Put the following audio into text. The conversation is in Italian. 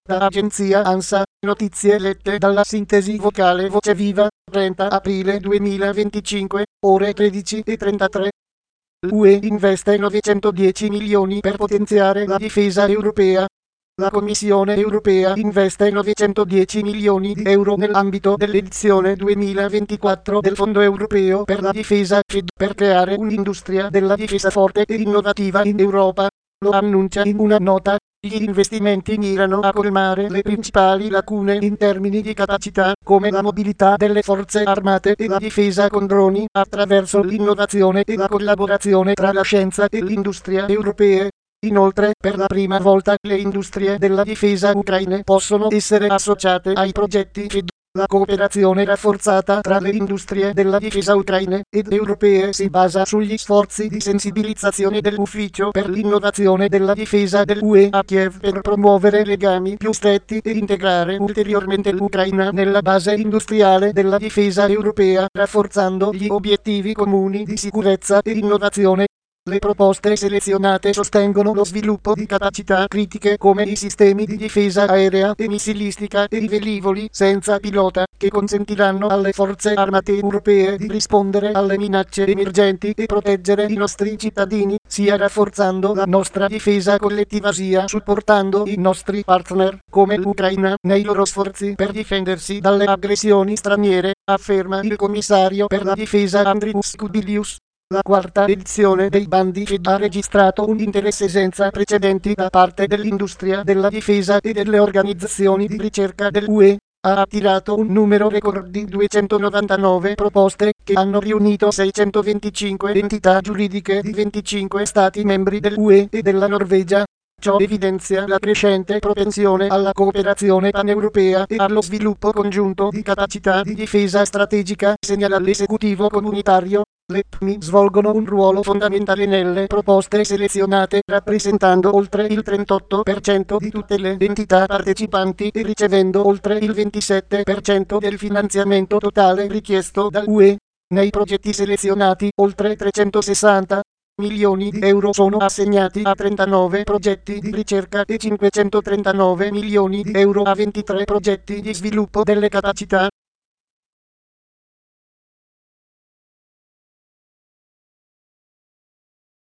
Da agenzia ANSA, notizie lette dalla sintesi vocale Voce Viva, 30 aprile 2025, ore 13:33. L'UE investe 910 milioni per potenziare la difesa europea. La Commissione europea investe 910 milioni di euro nell'ambito dell'edizione 2024 del Fondo europeo per la difesa FED per creare un'industria della difesa forte e innovativa in Europa. Lo annuncia in una nota. Gli investimenti mirano a colmare le principali lacune in termini di capacità, come la mobilità delle forze armate e la difesa con droni, attraverso l'innovazione e la collaborazione tra la scienza e l'industria europee. Inoltre, per la prima volta, le industrie della difesa ucraine possono essere associate ai progetti FED. La cooperazione rafforzata tra le industrie della difesa ucraine ed europee si basa sugli sforzi di sensibilizzazione dell'Ufficio per l'innovazione della difesa dell'UE a Kiev per promuovere legami più stretti e integrare ulteriormente l'Ucraina nella base industriale della difesa europea, rafforzando gli obiettivi comuni di sicurezza e innovazione. Le proposte selezionate sostengono lo sviluppo di capacità critiche come i sistemi di difesa aerea e missilistica e i velivoli senza pilota, che consentiranno alle forze armate europee di rispondere alle minacce emergenti e proteggere i nostri cittadini, sia rafforzando la nostra difesa collettiva sia supportando i nostri partner, come l'Ucraina, nei loro sforzi per difendersi dalle aggressioni straniere, afferma il commissario per la difesa Andrius Kubilius. La quarta edizione dei bandi FED ha registrato un interesse senza precedenti da parte dell'industria della difesa e delle organizzazioni di ricerca dell'UE. Ha attirato un numero record di 299 proposte, che hanno riunito 625 entità giuridiche di 25 Stati membri dell'UE e della Norvegia. Ciò evidenzia la crescente propensione alla cooperazione paneuropea e allo sviluppo congiunto di capacità di difesa strategica, segnala l'esecutivo comunitario. Le PMI svolgono un ruolo fondamentale nelle proposte selezionate, rappresentando oltre il 38% di tutte le entità partecipanti e ricevendo oltre il 27% del finanziamento totale richiesto dall'UE. Nei progetti selezionati, oltre 360 milioni di euro sono assegnati a 39 progetti di ricerca e 539 milioni di euro a 23 progetti di sviluppo delle capacità.